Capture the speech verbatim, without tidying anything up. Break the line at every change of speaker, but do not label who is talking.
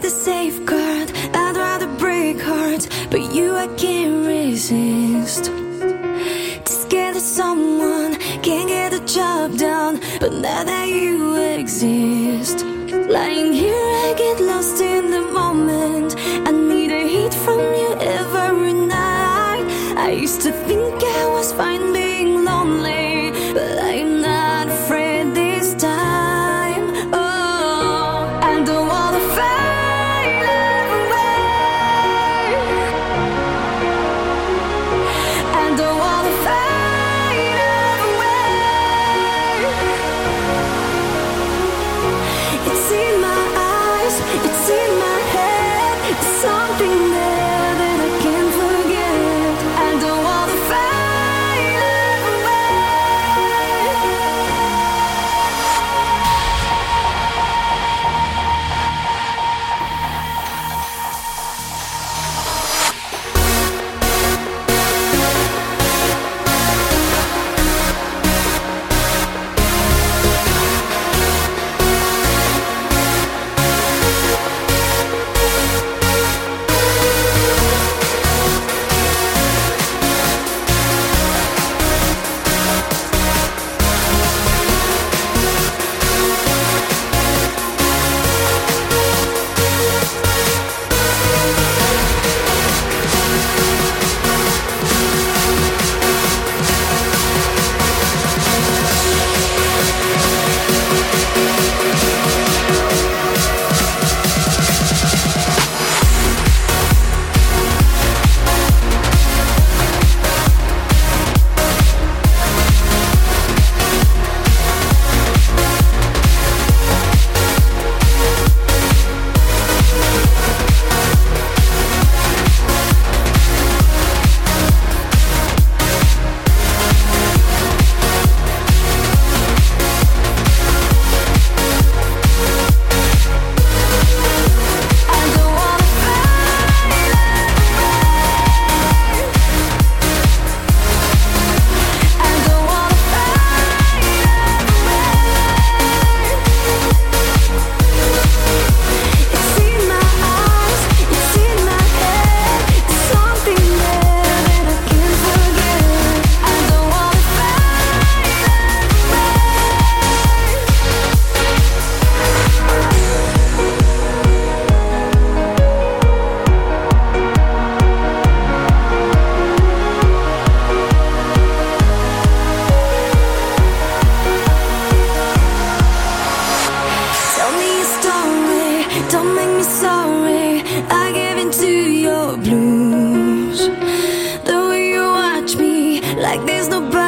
the safeguard. I'd rather break hearts, but you I can't resist. Too scared that someone can't get the job done, but now that you exist, lying here I get lost in the moment. I need a hit from you every night. I used to think I was fine being lonely, but I'm not afraid this time. Oh, I don't wanna fight away. I don't wanna fight away. It's in my eyes, it's in my head. There's something there that I can't forget. I don't wanna fight away. Tell me a story, don't make me sorry. I give into your blues. The way you watch me, like there's nobody.